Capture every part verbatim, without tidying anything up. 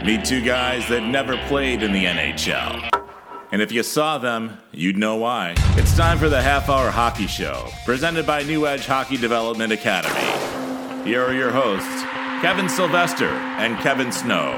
Meet two guys that never played in the N H L. And if you saw them, you'd know why. It's time for the Half Hour Hockey Show, presented by New Edge Hockey Development Academy. Here are your hosts, Kevin Sylvester and Kevin Snow.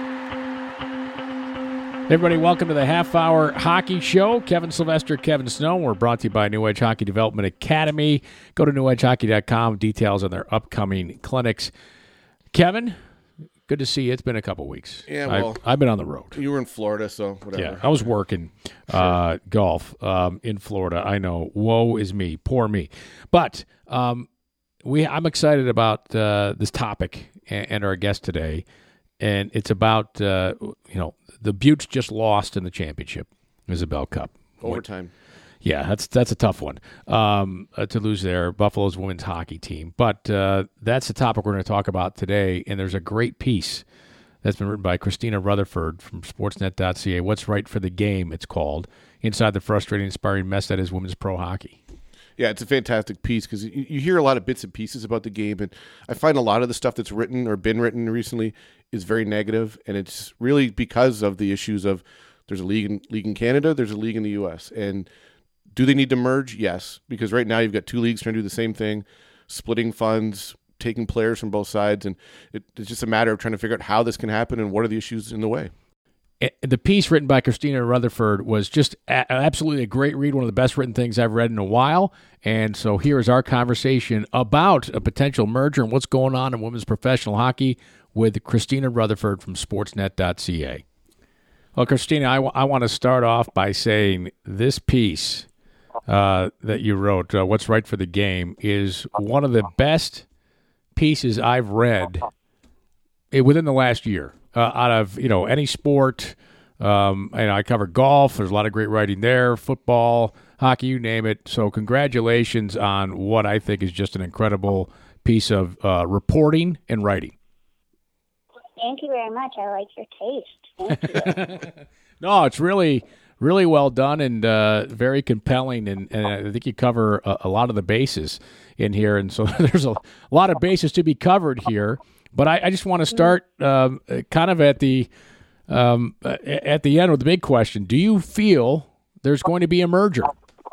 Hey everybody, welcome to the Half Hour Hockey Show. Kevin Sylvester, Kevin Snow. We're brought to you by New Edge Hockey Development Academy. Go to new edge hockey dot com, details on their upcoming clinics. Kevin, good to see you. It's been a couple weeks. Yeah, well. I've, I've been on the road. You were in Florida, so whatever. Yeah, I was working uh, golf um, in Florida. I know. Woe is me. Poor me. But um, we, I'm excited about uh, this topic and, and our guest today. And it's about, uh, you know, the Buttes just lost in the championship, Isabel Cup. Overtime. Yeah, that's that's a tough one um, uh, to lose there, Buffalo's women's hockey team. But uh, that's the topic we're going to talk about today. And there's a great piece that's been written by Christina Rutherford from sportsnet dot c a. What's Right for the Game, it's called, inside the frustrating, inspiring mess that is women's pro hockey. Yeah, it's a fantastic piece because you, you hear a lot of bits and pieces about the game, and I find a lot of the stuff that's written or been written recently is very negative, and it's really because of the issues of there's a league in, league in Canada, there's a league in the U S, and do they need to merge? Yes, because right now you've got two leagues trying to do the same thing, splitting funds, taking players from both sides, and it, it's just a matter of trying to figure out how this can happen and what are the issues in the way. The piece written by Christina Rutherford was just a- absolutely a great read, one of the best written things I've read in a while. And so here is our conversation about a potential merger and what's going on in women's professional hockey with Christina Rutherford from sportsnet dot c a. Well, Christina, I, w- I want to start off by saying this piece uh, that you wrote, uh, What's Right for the Game, is one of the best pieces I've read within the last year. Uh, out of, you know, any sport, um, and I cover golf. There's a lot of great writing there, football, hockey, you name it. So congratulations on what I think is just an incredible piece of uh, reporting and writing. Thank you very much. I like your taste. Thank you. No, it's really, really well done and uh, very compelling, and, and I think you cover a, a lot of the bases in here, and so there's a lot of bases to be covered here. But I, I just want to start um, kind of at the um, at the end with the big question. Do you feel there's going to be a merger?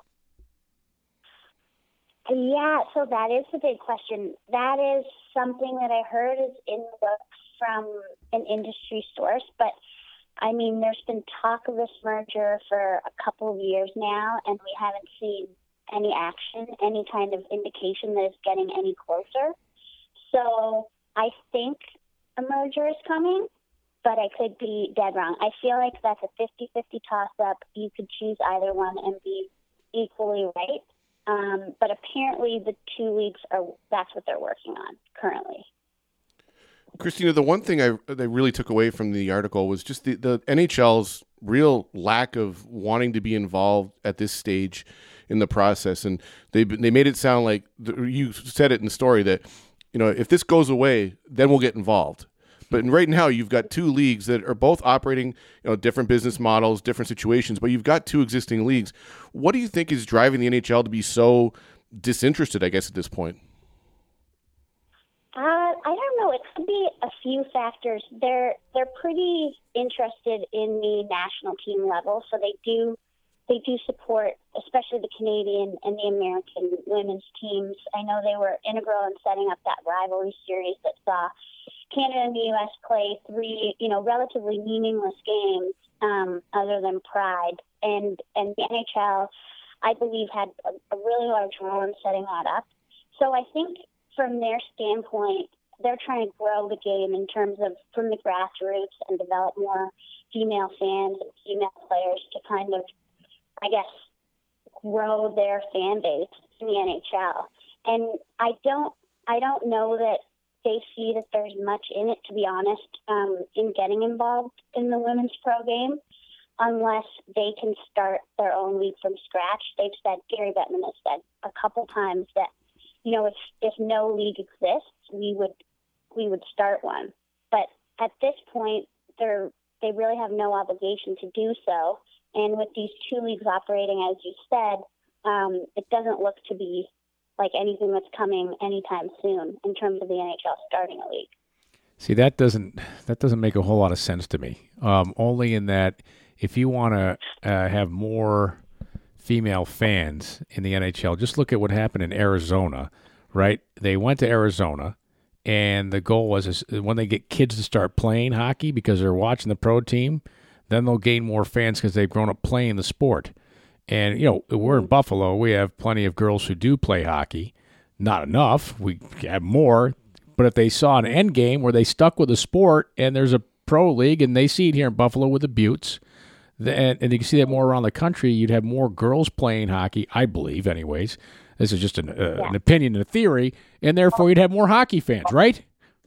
Yeah, so that is the big question. That is something that I heard is in the books from an industry source. But, I mean, there's been talk of this merger for a couple of years now, and we haven't seen any action, any kind of indication that it's getting any closer. So I think a merger is coming, but I could be dead wrong. I feel like that's a fifty-fifty toss-up. You could choose either one and be equally right. Um, but apparently the two leagues, are that's what they're working on currently. Christina, the one thing I, I really took away from the article was just the, the N H L's real lack of wanting to be involved at this stage in the process. And they they made it sound like, you said it in the story, that you know, if this goes away, then we'll get involved. But right now, you've got two leagues that are both operating, you know, different business models, different situations, but you've got two existing leagues. What do you think is driving the N H L to be so disinterested, I guess, at this point? Uh, I don't know. It could be a few factors. They're they're pretty interested in the national team level, so they do They do support, especially the Canadian and the American women's teams. I know they were integral in setting up that rivalry series that saw Canada and the U S play three, you know, relatively meaningless games um, other than Pride. And and the N H L, I believe, had a, a really large role in setting that up. So I think from their standpoint, they're trying to grow the game in terms of from the grassroots and develop more female fans and female players to kind of, I guess, grow their fan base in the N H L. And I don't I don't know that they see that there's much in it, to be honest, um, in getting involved in the women's pro game, unless they can start their own league from scratch. They've said, Gary Bettman has said a couple times that, you know, if if no league exists, we would we would start one. But at this point, they're they really have no obligation to do so. And with these two leagues operating, as you said, um, it doesn't look to be like anything that's coming anytime soon in terms of the N H L starting a league. See, that doesn't that doesn't make a whole lot of sense to me. Um, only in that if you want to uh, have more female fans in the N H L, just look at what happened in Arizona, right? They went to Arizona, and the goal was is when they get kids to start playing hockey because they're watching the pro team, then they'll gain more fans because they've grown up playing the sport. And, you know, we're in Buffalo. We have plenty of girls who do play hockey. Not enough. We have more. But if they saw an end game where they stuck with the sport and there's a pro league, and they see it here in Buffalo with the Buttes, and, and you can see that more around the country, you'd have more girls playing hockey, I believe, anyways. This is just an, uh, yeah. an opinion and a theory, and therefore you'd have more hockey fans, right?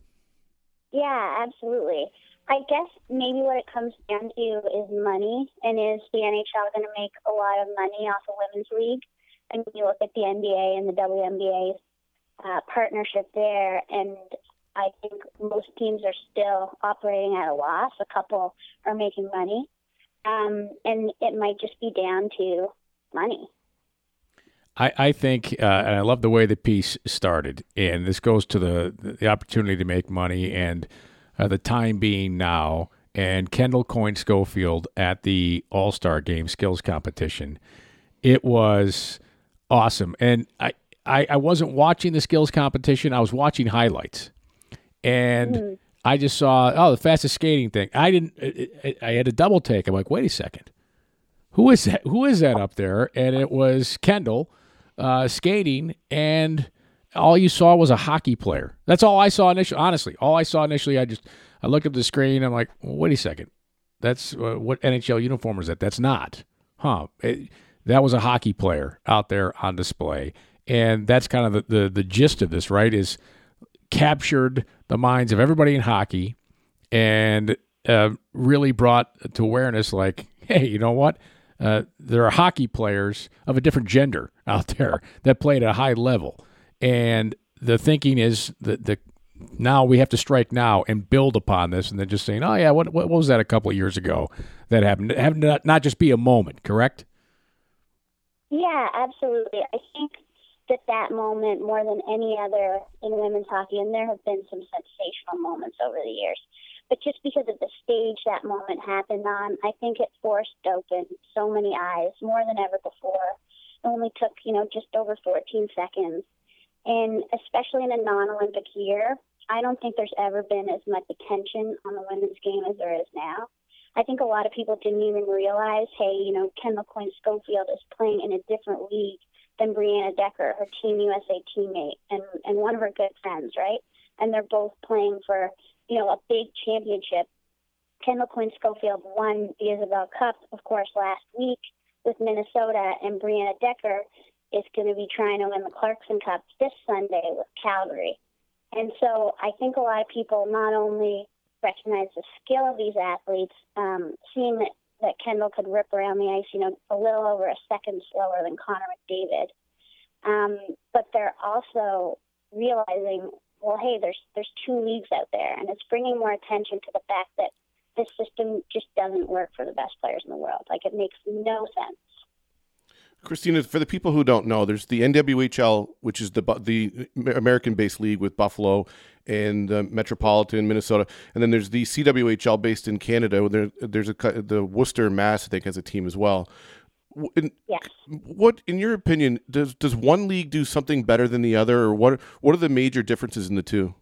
Yeah, absolutely. I guess maybe what it comes down to is money, and is the N H L going to make a lot of money off a women's league? And you look at the N B A and the W N B A's uh, partnership there, and I think most teams are still operating at a loss. A couple are making money, um, and it might just be down to money. I, I think, uh, and I love the way the piece started, and this goes to the the opportunity to make money and uh, the time being now, and Kendall Coyne Schofield at the All-Star Game skills competition. It was awesome, and I, I, I wasn't watching the skills competition. I was watching highlights, and mm. I just saw, oh, the fastest skating thing. I didn't. I, I had a double take. I'm like, wait a second, who is that? Who is that up there? And it was Kendall uh, skating, and all you saw was a hockey player. That's all I saw initially. Honestly, all I saw initially, I just I looked at the screen. I'm like, well, wait a second, that's uh, what N H L uniform is that? That's not, huh? It, that was a hockey player out there on display. And that's kind of the, the, the gist of this, right, is captured the minds of everybody in hockey and uh, really brought to awareness like, hey, you know what? Uh, there are hockey players of a different gender out there that play at a high level. And the thinking is that the now we have to strike now and build upon this, and then just saying, oh, yeah, what what was that a couple of years ago that happened? Have not, not just be a moment, correct? Yeah, absolutely. I think that that moment, more than any other in women's hockey, and there have been some sensational moments over the years, but just because of the stage that moment happened on, I think it forced open so many eyes, more than ever before. It only took, you know, just over fourteen seconds. And especially in a non-Olympic year, I don't think there's ever been as much attention on the women's game as there is now. I think a lot of people didn't even realize, hey, you know, Kendall Coyne Schofield is playing in a different league than Brianna Decker, her Team U S A teammate, and, and one of her good friends, right? And they're both playing for, you know, a big championship. Kendall Coyne Schofield won the Isabel Cup, of course, last week with Minnesota, and Brianna Decker is going to be trying to win the Clarkson Cup this Sunday with Calgary. And so I think a lot of people not only recognize the skill of these athletes, um, seeing that, that Kendall could rip around the ice, you know, a little over a second slower than Connor McDavid, um, but they're also realizing, well, hey, there's there's two leagues out there, and it's bringing more attention to the fact that this system just doesn't work for the best players in the world. Like, it makes no sense. Christina, for the people who don't know, there's the N W H L, which is the the American-based league with Buffalo and uh, Metropolitan, Minnesota, and then there's the C W H L based in Canada. There, there's a the Worcester, Mass, I think, has a team as well. In, yes. What, in your opinion, does does one league do something better than the other, or what? What are the major differences in the two?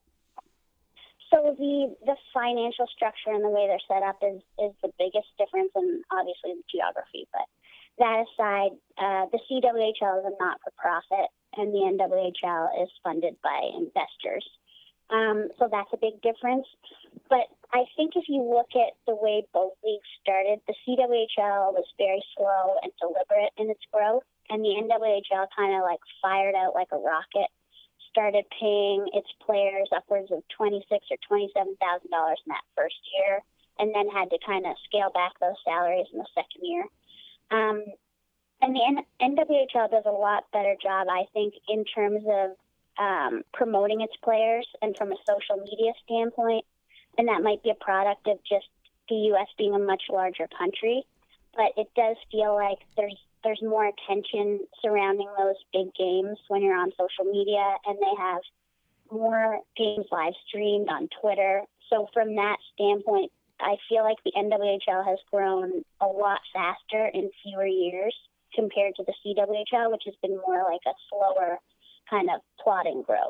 So the the financial structure and the way they're set up is is the biggest difference, and obviously the geography, but. That aside, uh, the C W H L is a not-for-profit, and the N W H L is funded by investors. Um, so that's a big difference. But I think if you look at the way both leagues started, the C W H L was very slow and deliberate in its growth, and the N W H L kind of like fired out like a rocket, started paying its players upwards of twenty-six thousand dollars or twenty-seven thousand dollars in that first year, and then had to kind of scale back those salaries in the second year. Um, and the N- NWHL does a lot better job, I think, in terms of um, promoting its players and from a social media standpoint. And that might be a product of just the U S being a much larger country. But it does feel like there's there's more attention surrounding those big games when you're on social media, and they have more games live streamed on Twitter. So from that standpoint, I feel like the N W H L has grown a lot faster in fewer years compared to the C W H L, which has been more like a slower kind of plodding growth.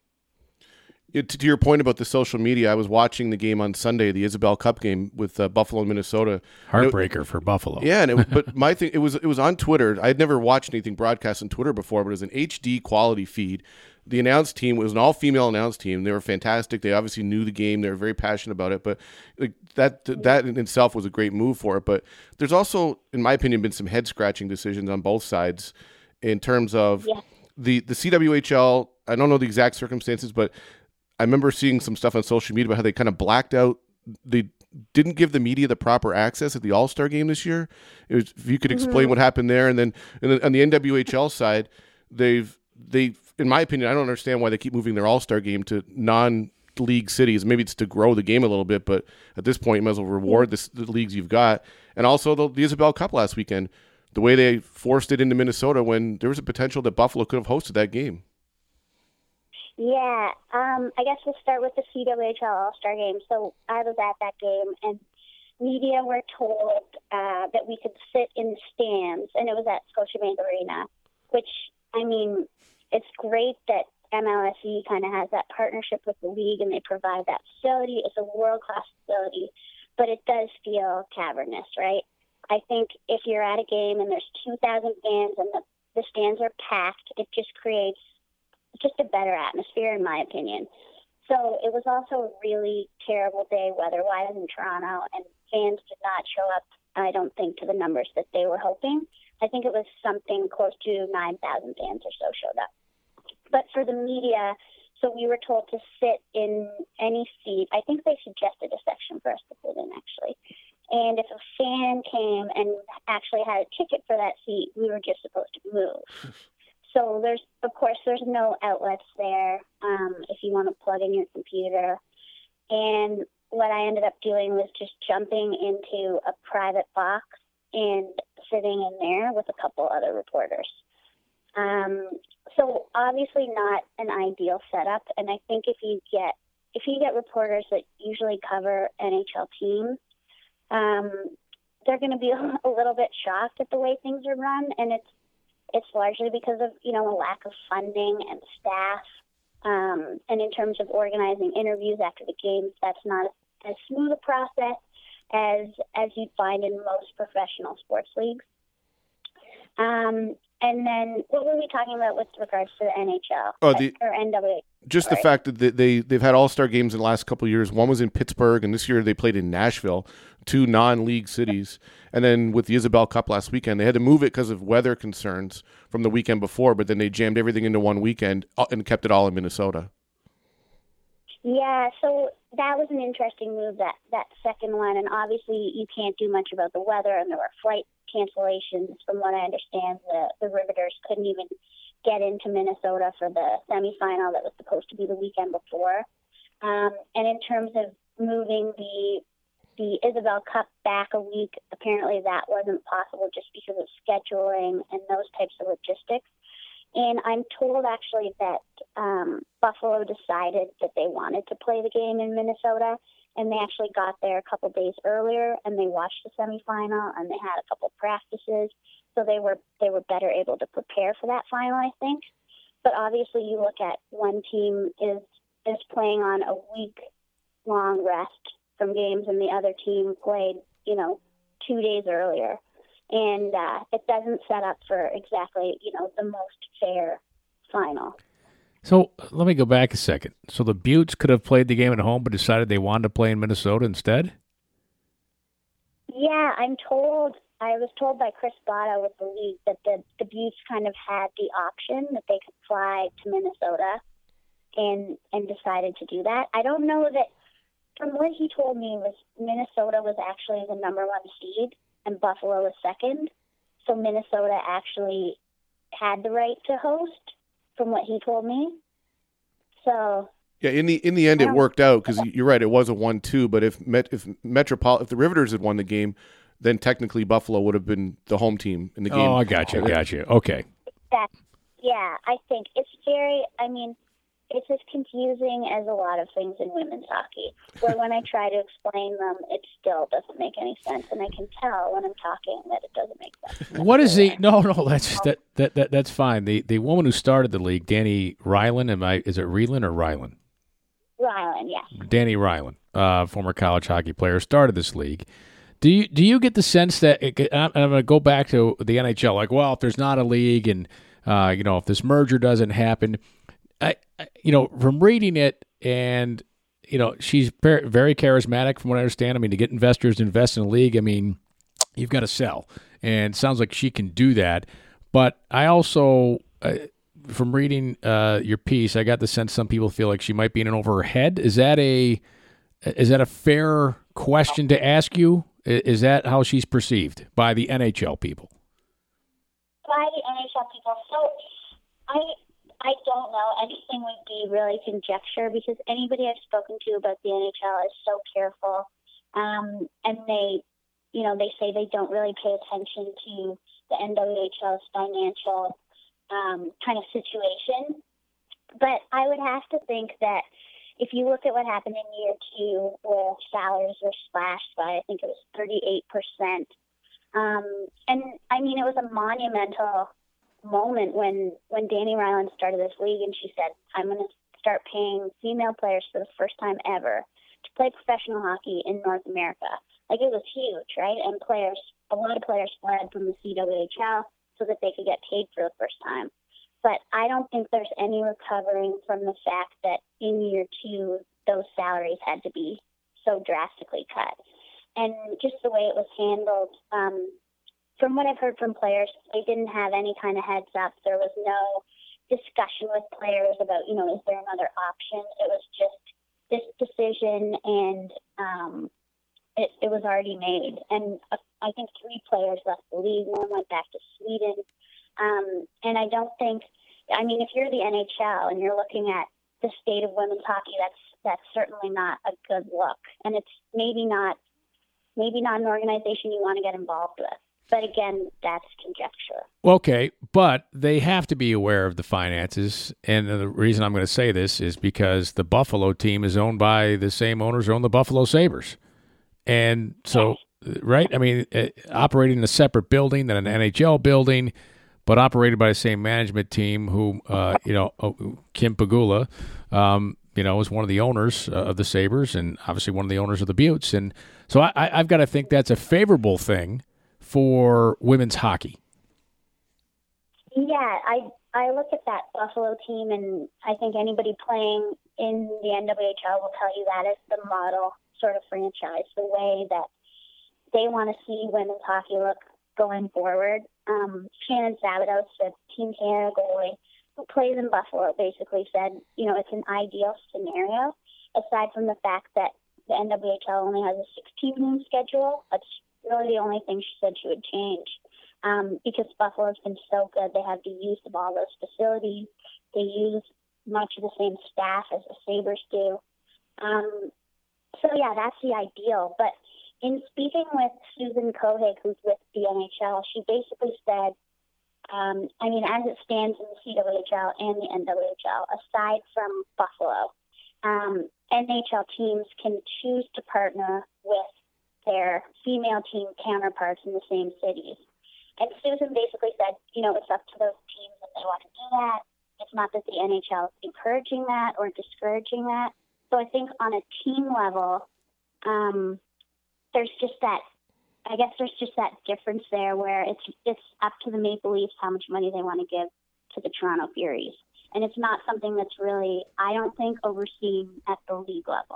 Yeah, to, to your point about the social media, I was watching the game on Sunday, the Isabel Cup game with uh, Buffalo and Minnesota. Heartbreaker it, for Buffalo. Yeah, and it, but my thing, it was it was on Twitter. I had never watched anything broadcast on Twitter before, but it was an H D quality feed. The announced team was an all-female announced team. They were fantastic. They obviously knew the game. They were very passionate about it. But like, that that in itself was a great move for it. But there's also, in my opinion, been some head-scratching decisions on both sides in terms of yeah. the, the C W H L. I don't know the exact circumstances, but I remember seeing some stuff on social media about how they kind of blacked out. They didn't give the media the proper access at the All-Star game this year. It was, if you could explain mm-hmm. what happened there. And then, and then on the N W H L side, they've they in my opinion, I don't understand why they keep moving their All-Star game to non-league cities. Maybe it's to grow the game a little bit, but at this point, you might as well reward the, the leagues you've got. And also the, the Isabel Cup last weekend, the way they forced it into Minnesota when there was a potential that Buffalo could have hosted that game. Yeah, um, I guess we'll start with the C W H L All-Star game. So I was at that game, and media were told uh, that we could sit in the stands, and it was at Scotiabank Arena, which, I mean, it's great that M L S E kind of has that partnership with the league, and they provide that facility. It's a world-class facility, but it does feel cavernous, right? I think if you're at a game and there's two thousand fans and the, the stands are packed, it just creates just a better atmosphere, in my opinion. So it was also a really terrible day weather-wise in Toronto, and fans did not show up, I don't think, to the numbers that they were hoping. I think it was something close to nine thousand fans or so showed up. But for the media, so we were told to sit in any seat. I think they suggested a section for us to sit in, actually. And if a fan came and actually had a ticket for that seat, we were just supposed to move. So there's, of course, there's no outlets there um, if you want to plug in your computer. And what I ended up doing was just jumping into a private box and sitting in there with a couple other reporters. Um, so obviously not an ideal setup. And I think if you get if you get reporters that usually cover N H L teams, um, they're going to be a little bit shocked at the way things are run, and it's It's largely because of, you know, a lack of funding and staff. Um, and in terms of organizing interviews after the games, that's not as smooth a process as as you'd find in most professional sports leagues. Um, and then what were we talking about with regards to the N H L oh, the, or N W H L? Just right? the fact that they, they, they've had all-star games in the last couple of years. One was in Pittsburgh, and this year they played in Nashville, two non-league cities. And then with the Isabel Cup last weekend, they had to move it because of weather concerns from the weekend before, but then they jammed everything into one weekend and kept it all in Minnesota. Yeah, so that was an interesting move, that, that second one. And obviously you can't do much about the weather, and there were flight cancellations. From what I understand, the, the Riveters couldn't even get into Minnesota for the semifinal that was supposed to be the weekend before. Um, and in terms of moving the the Isabel Cup back a week, apparently that wasn't possible just because of scheduling and those types of logistics. And I'm told actually that um, Buffalo decided that they wanted to play the game in Minnesota, and they actually got there a couple days earlier, and they watched the semifinal, and they had a couple practices, so they were they were better able to prepare for that final, I think. But obviously, you look at one team is is playing on a week long rest from games, and the other team played, you know, two days earlier. And uh, it doesn't set up for exactly, you know, the most fair final. So let me go back a second. So the Buttes could have played the game at home, but decided they wanted to play in Minnesota instead? Yeah, I'm told, I was told by Chris Botta with the league that the, the Buttes kind of had the option that they could fly to Minnesota and and decided to do that. I don't know that, from what he told me, was Minnesota was actually the number one seed and Buffalo was second. So Minnesota actually had the right to host, from what he told me. So yeah, in the in the end, it worked out because you're right. It was a one two, but if Met, if Metropol if the Riveters had won the game, then technically Buffalo would have been the home team in the game. Oh, I got you, got you. Okay. That, yeah, I think it's very. I mean, it's as confusing as a lot of things in women's hockey, where when I try to explain them, it still doesn't make any sense, and I can tell when I'm talking that it doesn't make sense. What is the no no that's that, that that that's fine. The the woman who started the league, Danny Rylan, am I is it Rylan or Rylan? Rylan, yes. Danny Rylan, uh, former college hockey player, started this league. Do you do you get the sense that it, I'm going to go back to the N H L? Like, well, if there's not a league, and uh, you know, if this merger doesn't happen, I, I you know, from reading it, and you know, she's very, very charismatic, from what I understand. I mean, to get investors to invest in a league, I mean, you've got to sell, and it sounds like she can do that. But I also, uh, from reading uh, your piece, I got the sense some people feel like she might be in over her head. Is that a is that a fair question to ask you? Is that how she's perceived by the N H L people? By the N H L people. So I I don't know. Anything would be really conjecture, because anybody I've spoken to about the N H L is so careful. Um, and they, you know, they say they don't really pay attention to the N W H L's financial um, kind of situation. But I would have to think that if you look at what happened in year two, where salaries were slashed by, I think it was thirty-eight percent. Um, and, I mean, it was a monumental moment when, when Danny Rylan started this league, and she said, I'm going to start paying female players for the first time ever to play professional hockey in North America. Like, it was huge, right? And players, a lot of players fled from the C W H L so that they could get paid for the first time. But I don't think there's any recovering from the fact that in year two, those salaries had to be so drastically cut. And just the way it was handled, um, from what I've heard from players, they didn't have any kind of heads up. There was no discussion with players about, you know, is there another option? It was just this decision, and um, it, it was already made. And uh, I think three players left the league. One went back to Sweden. Um, and I don't think, I mean, if you're the N H L and you're looking at the state of women's hockey, that's that's certainly not a good look. And it's maybe not, maybe not an organization you want to get involved with. But again, that's conjecture. Okay, but they have to be aware of the finances. And the reason I'm going to say this is because the Buffalo team is owned by the same owners who own the Buffalo Sabres. And so, yes. Right? I mean, uh, operating in a separate building than an N H L building, but operated by the same management team who, uh, you know, Kim Pegula, um, you know, is one of the owners uh, of the Sabres, and obviously one of the owners of the Buttes. And so I, I've got to think that's a favorable thing for women's hockey. Yeah, I I look at that Buffalo team, and I think anybody playing in the N W H L will tell you that is the model sort of franchise, the way that they want to see women's hockey look going forward. Um, Shannon Sabados, the Team Canada goalie, who plays in Buffalo, basically said, you know, it's an ideal scenario, aside from the fact that the N W H L only has a sixteen-game schedule. That's really the only thing she said she would change, um, because Buffalo's been so good. They have the use of all those facilities. They use much of the same staff as the Sabres do. Um, so, yeah, that's the ideal. But in speaking with Susan Kohig, who's with the N H L, she basically said, um, I mean, as it stands in the C W H L and the N W H L, aside from Buffalo, um, N H L teams can choose to partner with their female team counterparts in the same cities. And Susan basically said, you know, it's up to those teams if they want to do that. It's not that the N H L is encouraging that or discouraging that. So I think on a team level, um, there's just that, I guess there's just that difference there where it's it's up to the Maple Leafs how much money they want to give to the Toronto Furies. And it's not something that's really, I don't think, overseen at the league level.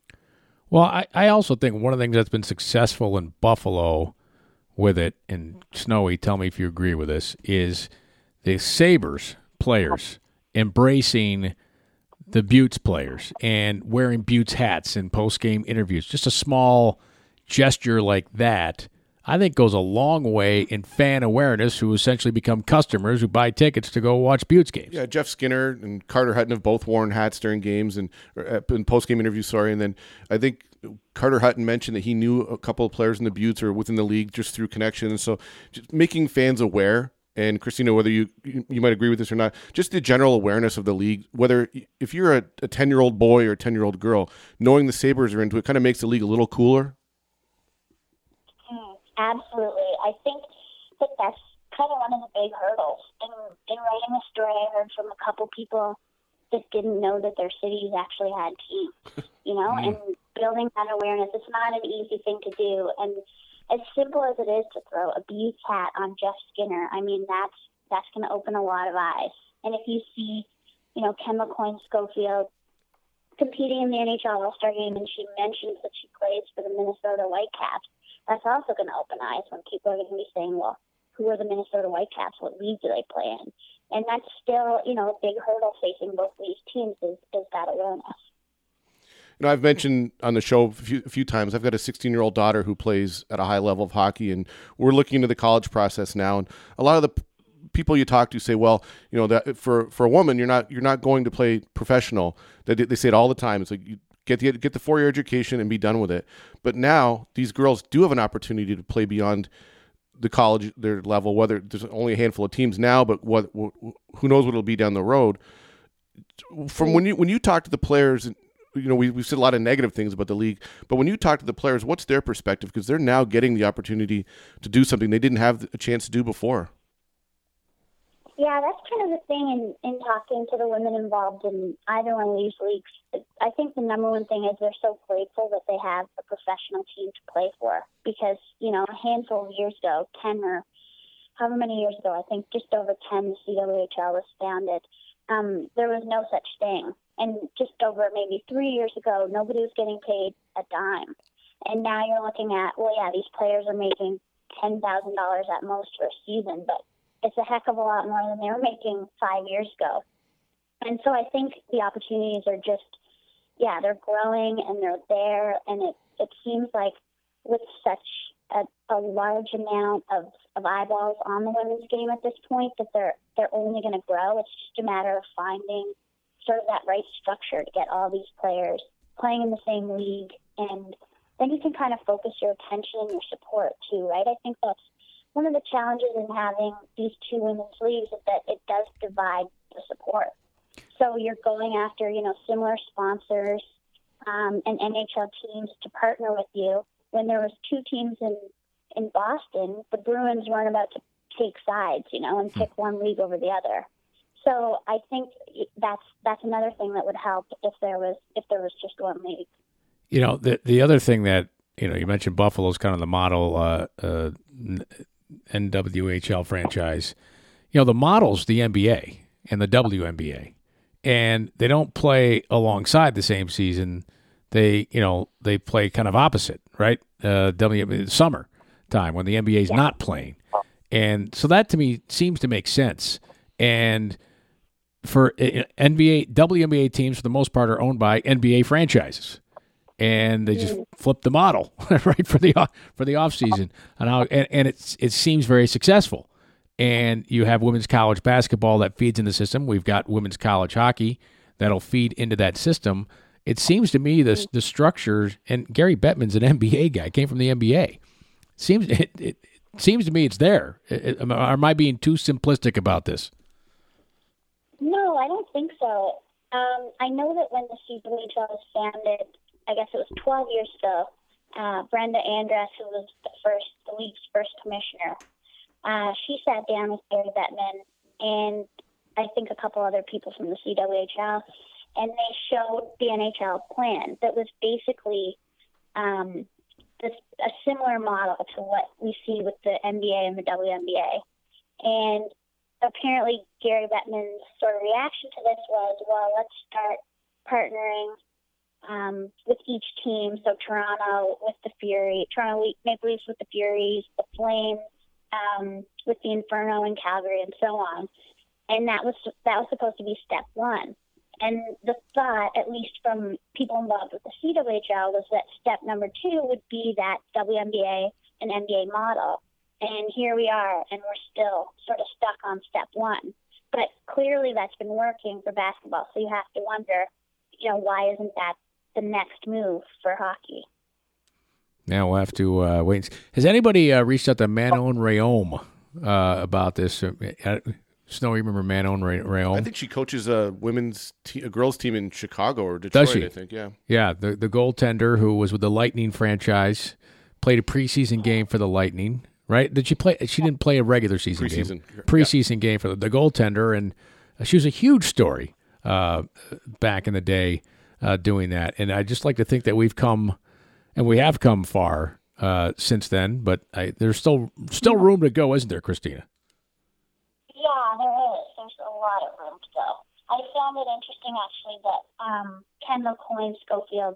Well, I, I also think one of the things that's been successful in Buffalo with it, and Snowy, tell me if you agree with this, is the Sabres players embracing the Buttes players and wearing Buttes hats in post-game interviews. Just a small gesture like that, I think, goes a long way in fan awareness, who essentially become customers who buy tickets to go watch Buttes games. Yeah, Jeff Skinner and Carter Hutton have both worn hats during games and uh, in post-game interviews, sorry. And then I think Carter Hutton mentioned that he knew a couple of players in the Buttes or within the league just through connection. And so just making fans aware And Christina, whether you you might agree with this or not, just the general awareness of the league, whether if you're a, a ten-year-old boy or a ten-year-old girl, knowing the Sabres are into it kind of makes the league a little cooler. Mm, absolutely. I think that that's kind of one of the big hurdles. In, in writing the story, I heard from a couple people that didn't know that their cities actually had teams, you know, mm. and building that awareness, it's not an easy thing to do. And as simple as it is to throw a Butts hat on Jeff Skinner, I mean, that's that's going to open a lot of eyes. And if you see, you know, Ken McCoy-Schofield competing in the N H L All-Star Game and she mentions that she plays for the Minnesota Whitecaps, that's also going to open eyes when people are going to be saying, well, who are the Minnesota Whitecaps? What league do they play in? And that's still, you know, a big hurdle facing both these teams is, is that awareness. You know, I've mentioned on the show a few, a few times, I've got a sixteen-year-old daughter who plays at a high level of hockey, and we're looking into the college process now. And a lot of the p- people you talk to say, well, you know, that for, for a woman, you're not you're not going to play professional. They, they say it all the time. It's like you get the, get the four-year education and be done with it. But now these girls do have an opportunity to play beyond the college, their level, whether there's only a handful of teams now, but what, what who knows what it'll be down the road. From when you when you talk to the players, you know, we, we've said a lot of negative things about the league, but when you talk to the players, what's their perspective? Because they're now getting the opportunity to do something they didn't have a chance to do before. Yeah, that's kind of the thing in, in talking to the women involved in either one of these leagues. I think the number one thing is they're so grateful that they have a professional team to play for because, you know, a handful of years ago, ten or however many years ago, I think just over ten, the C W H L was founded. Um, there was no such thing. And just over maybe three years ago, nobody was getting paid a dime. And now you're looking at, well, yeah, these players are making ten thousand dollars at most for a season, but it's a heck of a lot more than they were making five years ago. And so I think the opportunities are just, yeah, they're growing and they're there. And it, it seems like with such a, a large amount of, of eyeballs on the women's game at this point that they're, they're only going to grow. It's just a matter of finding sort of that right structure to get all these players playing in the same league. And then you can kind of focus your attention and your support too, right? I think that's one of the challenges in having these two women's leagues is that it does divide the support. So you're going after, you know, similar sponsors um, and N H L teams to partner with you. When there was two teams in, in Boston, the Bruins weren't about to take sides, you know, and pick one league over the other. So I think that's that's another thing that would help if there was if there was just one league. You know, the the other thing that, you know, you mentioned Buffalo's kind of the model uh, uh, N W H L franchise. You know, the model's the N B A and the W N B A, and they don't play alongside the same season. They, you know, they play kind of opposite, right? Uh, W summer time when the N B A is yeah. not playing, and so that to me seems to make sense. And for N B A, W N B A teams for the most part are owned by N B A franchises. And they just flip the model right for the for the off season, and how, and, and it's it seems very successful. And you have women's college basketball that feeds in the system. We've got women's college hockey that'll feed into that system. It seems to me the the structures, and Gary Bettman's an N B A guy, came from the N B A. Seems it, it, it seems to me it's there. It, it, am I being too simplistic about this? No, I don't think so. Um, I know that when the C W H L was founded, I guess it was twelve years ago, uh, Brenda Andress, who was the first, the league's first commissioner, uh, she sat down with Gary Bettman and I think a couple other people from the C W H L, and they showed the N H L plan that was basically um, this, a similar model to what we see with the N B A and the W N B A. And apparently Gary Bettman's sort of reaction to this was, well, let's start partnering Um, with each team, so Toronto with the Fury, Toronto Maple Leafs with the Furies, the Flames um, with the Inferno in Calgary, and so on. And that was that was supposed to be step one. And the thought, at least from people involved with the C W H L, was that step number two would be that W N B A and N B A model. And here we are, and we're still sort of stuck on step one. But clearly that's been working for basketball, so you have to wonder, you know, why isn't that the next move for hockey? Now we'll have to uh, wait. Has anybody uh, reached out to Manon Rhéaume uh, about this. Uh, Snow, you remember Manon Rhéaume? I think she coaches a women's te- a girls team in Chicago or Detroit. Does she? I think, yeah. Yeah, the the goaltender who was with the Lightning franchise played a preseason game for the Lightning. Right? Did she play? She didn't play a regular season preseason. game. Preseason yeah. game for the, the goaltender, and she was a huge story uh, back in the day uh, doing that. And I just like to think that we've come, and we have come far uh, since then. But I, there's still still room to go, isn't there, Christina? Yeah, there is. There's a lot of room to go. I found it interesting, actually, that um, Kendall Coyne Schofield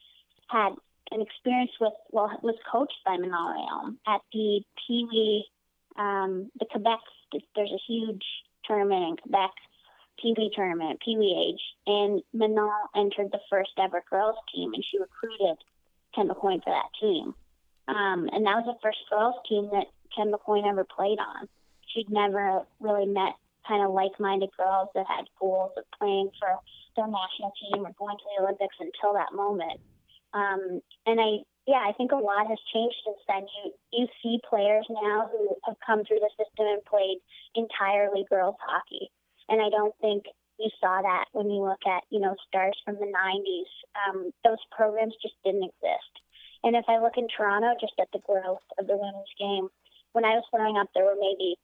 had an experience with, well, was coached by Manon Rhéaume at the Pee Wee, um, the Quebec, there's a huge tournament in Quebec, Pee Wee tournament, Pee Wee age, and Manon entered the first ever girls team, and she recruited Kendall Coyne for that team. Um, and that was the first girls team that Kendall Coyne ever played on. She'd never really met kind of like-minded girls that had goals of playing for their national team or going to the Olympics until that moment. Um, and I, yeah, I think a lot has changed since then. You you see players now who have come through the system and played entirely girls hockey, and I don't think you saw that when you look at, you know, stars from the nineties. Um, those programs just didn't exist. And if I look in Toronto, just at the growth of the women's game, when I was growing up, there were maybe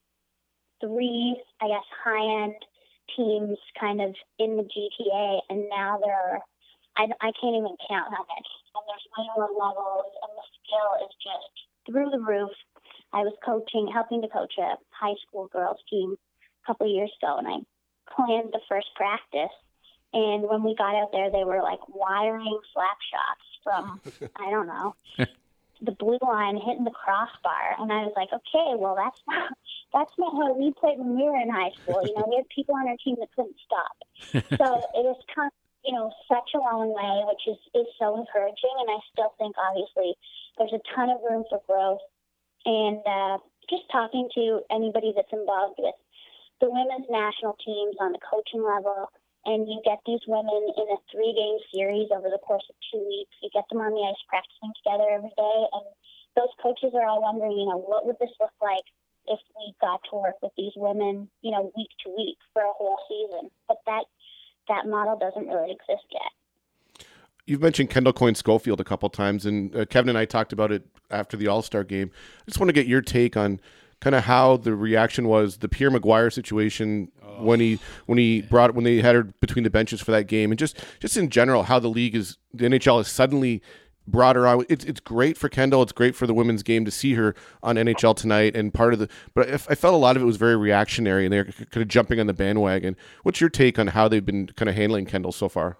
three, I guess, high-end teams kind of in the G T A, and now there are, I, I can't even count how many. And there's way more levels, and the skill is just through the roof. I was coaching, helping to coach a high school girls team a couple of years ago, and I planned the first practice. And when we got out there, they were like wiring slap shots from, I don't know, the blue line hitting the crossbar. And I was like, okay, well, that's not, that's not how we played when we were in high school. You know, we had people on our team that couldn't stop. So it was kind of, you know, such a long way, which is, is so encouraging. And I still think, obviously, there's a ton of room for growth. And uh, just talking to anybody that's involved with the women's national teams on the coaching level, and you get these women in a three-game series over the course of two weeks. You get them on the ice practicing together every day, and those coaches are all wondering, you know, what would this look like if we got to work with these women, you know, week to week for a whole season? But that that model doesn't really exist yet. You've mentioned Kendall Coyne Schofield a couple times, and uh, Kevin and I talked about it after the All-Star game. I just want to get your take on kind of how the reaction was, the Pierre Maguire situation oh. when he when he brought when they had her between the benches for that game, and just just in general how the league is, the N H L has suddenly brought her on. It's it's great for Kendall. It's great for the women's game to see her on N H L tonight, and part of the. But I felt a lot of it was very reactionary, and they're kind of jumping on the bandwagon. What's your take on how they've been kind of handling Kendall so far?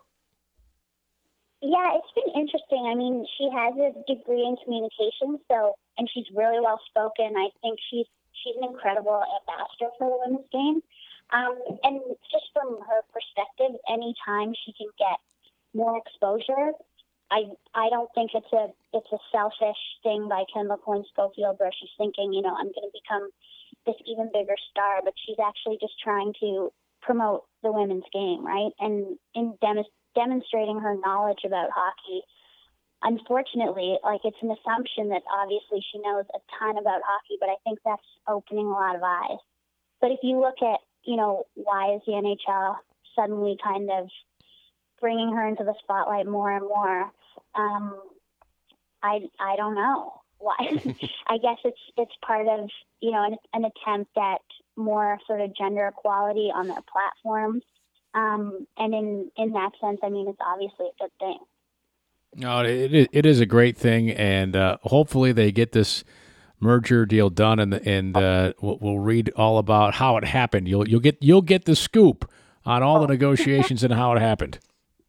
Yeah, it's been interesting. I mean, she has a degree in communication, so and she's really well spoken. I think she's she's an incredible ambassador for the women's game. Um, and just from her perspective, anytime she can get more exposure, I I don't think it's a it's a selfish thing by Kendall Coyne Schofield where she's thinking, you know, I'm going to become this even bigger star, but she's actually just trying to promote the women's game, right? And in dem- demonstrating her knowledge about hockey. Unfortunately, like, it's an assumption that obviously she knows a ton about hockey, but I think that's opening a lot of eyes. But if you look at, you know, why is the N H L suddenly kind of bringing her into the spotlight more and more? Um, I I don't know why. I guess it's it's part of, you know, an, an attempt at more sort of gender equality on their platforms. Um, and in, in that sense, I mean, it's obviously a good thing. No, it it is a great thing, and uh, hopefully they get this merger deal done, and and uh, we'll, we'll read all about how it happened. You'll you'll get you'll get the scoop on all the negotiations and how it happened.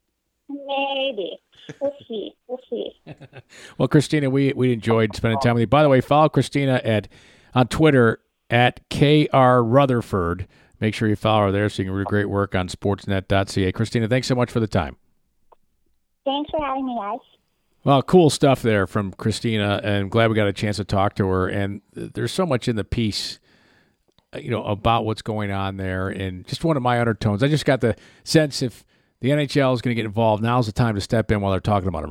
Maybe we'll see. We'll see. Well, Christina, we we enjoyed spending time with you. By the way, follow Christina at on Twitter at K R Rutherford. Make sure you follow her there so you can read great work on sportsnet dot c a. Christina, thanks so much for the time. Thanks for having me, guys. Well, cool stuff there from Christina, and glad we got a chance to talk to her. And there's so much in the piece, you know, about what's going on there, and just one of my undertones. I just got the sense if the N H L is going to get involved, now's the time to step in while they're talking about a merger.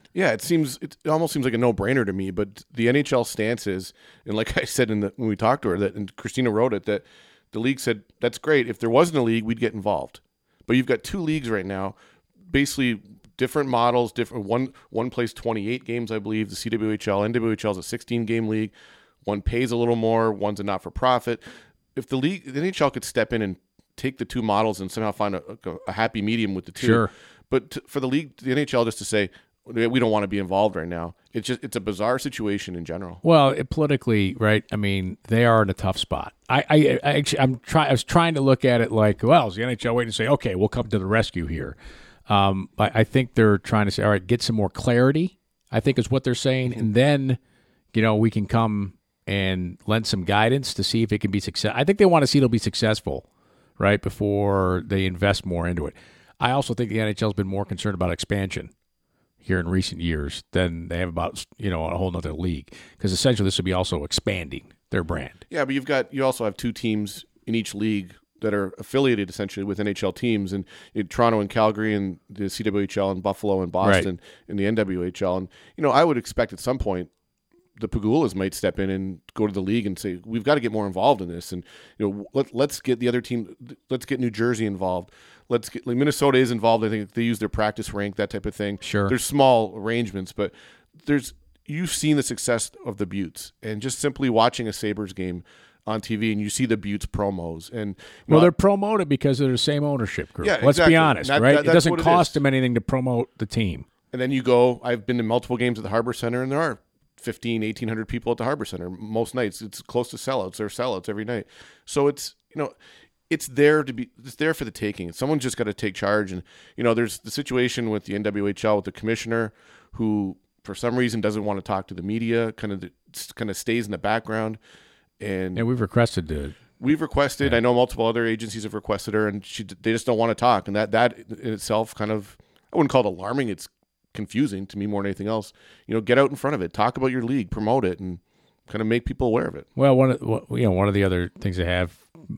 Yeah, it seems it almost seems like a no-brainer to me. But the N H L stance is, and like I said in the, when we talked to her, that and Christina wrote it, that the league said that's great. If there wasn't a league, we'd get involved. But you've got two leagues right now, basically different models. Different one one plays twenty-eight games, I believe. The C W H L, N W H L is a sixteen-game league. One pays a little more. One's a not-for-profit. If the league, the N H L could step in and take the two models and somehow find a, a, a happy medium with the two. Sure. But to, for the league, the N H L just to say, we don't want to be involved right now. It's just it's a bizarre situation in general. Well, it, politically, right? I mean, they are in a tough spot. I, I, I actually, I'm trying. I was trying to look at it like, well, is the N H L waiting to say, okay, we'll come to the rescue here? Um, I, I think they're trying to say, all right, get some more clarity, I think is what they're saying, and then, you know, we can come and lend some guidance to see if it can be success. I think they want to see it'll be successful, right, before they invest more into it. I also think the N H L has been more concerned about expansion here in recent years than they have about, you know, a whole nother league, because essentially this would be also expanding their brand. Yeah, but you've got you also have two teams in each league that are affiliated essentially with N H L teams, and you know, Toronto and Calgary, and the C W H L, and Buffalo and Boston, right, and the N W H L. And you know, I would expect at some point the Pegulas might step in and go to the league and say, we've got to get more involved in this. And, you know, let, let's get the other team, let's get New Jersey involved. Let's get, like Minnesota is involved. I think they use their practice rank, that type of thing. Sure. There's small arrangements, but there's, you've seen the success of the Buttes, and just simply watching a Sabres game on T V and you see the Buttes promos. And well, know, they're promoted because they're the same ownership group. Yeah, Let's exactly. be honest, that, right? That, it doesn't it cost is. them anything to promote the team. And then you go, I've been to multiple games at the Harbor Center, and there are fifteen, eighteen hundred people at the Harbor Center most nights. It's close to sellouts. There are sellouts every night. So it's, you know, it's there to be, it's there for the taking. Someone's just got to take charge. And, you know, there's the situation with the N W H L with the commissioner who, for some reason, doesn't want to talk to the media, kind of kind of stays in the background. And, and we've requested to. We've requested. Yeah. I know multiple other agencies have requested her, and she they just don't want to talk. And that, that in itself kind of, I wouldn't call it alarming. It's confusing to me more than anything else. You know, get out in front of it, talk about your league, promote it, and kind of make people aware of it. Well, one of you know one of the other things they have,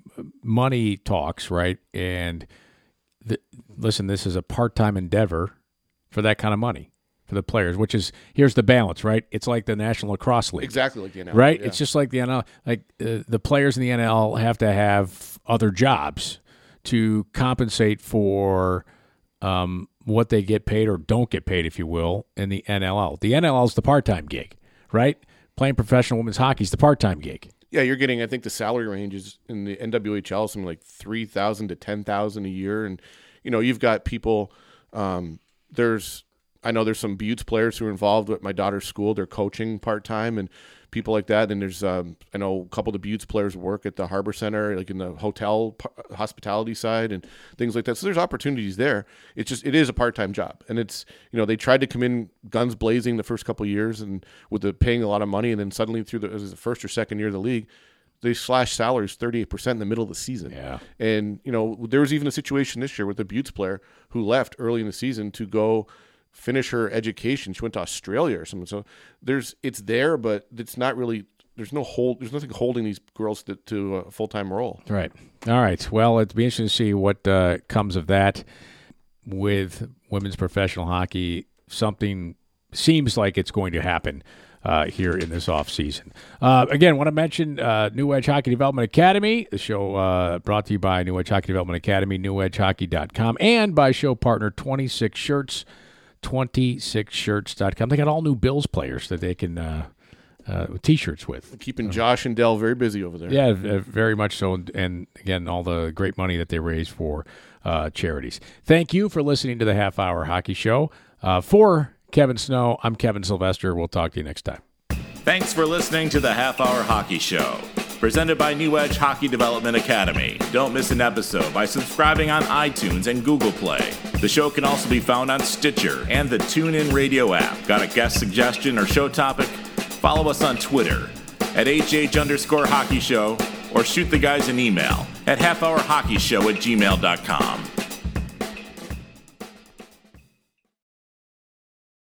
money talks, right? And the, listen, this is a part-time endeavor for that kind of money for the players. Which is, here's the balance, right? It's like the National Lacrosse League, exactly like the N L, right? Yeah. It's just like the N L. Like uh, the players in the N L have to have other jobs to compensate for um, what they get paid or don't get paid, if you will, in the N L L. The N L L is the part-time gig, right? Playing professional women's hockey is the part-time gig. Yeah, you're getting, I think the salary range is in the N W H L something like three thousand to ten thousand a year. And, you know, you've got people, um, there's, I know there's some Buttes players who are involved with my daughter's school. They're coaching part-time and people like that. And there's, um, I know a couple of the Buttes players work at the Harbor Center, like in the hotel hospitality side and things like that. So there's opportunities there. It's just, it is a part-time job. And it's, you know, they tried to come in guns blazing the first couple of years and with the paying a lot of money. And then suddenly through the, it was the first or second year of the league, they slashed salaries thirty-eight percent in the middle of the season. Yeah. And, you know, there was even a situation this year with a Buttes player who left early in the season to go finish her education. She went to Australia or something. So there's, it's there, but it's not really, there's no hold, there's nothing holding these girls to, to a full-time role. Right. All right. Well, it'd be interesting to see what uh, comes of that with women's professional hockey. Something seems like it's going to happen uh, here in this offseason. Uh, again, want to mention uh, New Edge Hockey Development Academy, the show uh, brought to you by New Edge Hockey Development Academy, new edge hockey dot com, and by show partner twenty-six shirts, twenty-six shirts dot com. They got all new Bills players that they can uh, uh, T-shirts with. Keeping Josh and Dell very busy over there. Yeah, very much so. And, again, all the great money that they raise for uh, charities. Thank you for listening to the Half Hour Hockey Show. Uh, for Kevin Snow, I'm Kevin Sylvester. We'll talk to you next time. Thanks for listening to the Half Hour Hockey Show, presented by New Edge Hockey Development Academy. Don't miss an episode by subscribing on iTunes and Google Play. The show can also be found on Stitcher and the TuneIn Radio app. Got a guest suggestion or show topic? Follow us on Twitter at HH underscore hockey show or shoot the guys an email at half hour hockey show at gmail dot com.